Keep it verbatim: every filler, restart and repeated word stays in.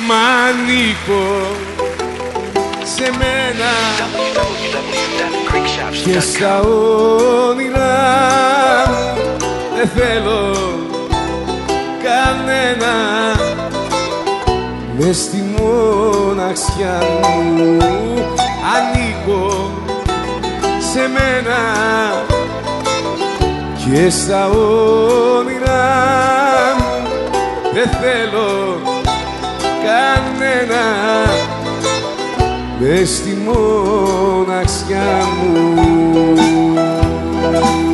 Μ' ανήκω σε μένα και στα όνειρά μου δεν θέλω κανένα. Μες στη μοναξιά μου ανήκω σε μένα και στα όνειρά μου δεν θέλω κανένα. Μες στη μοναξιά μου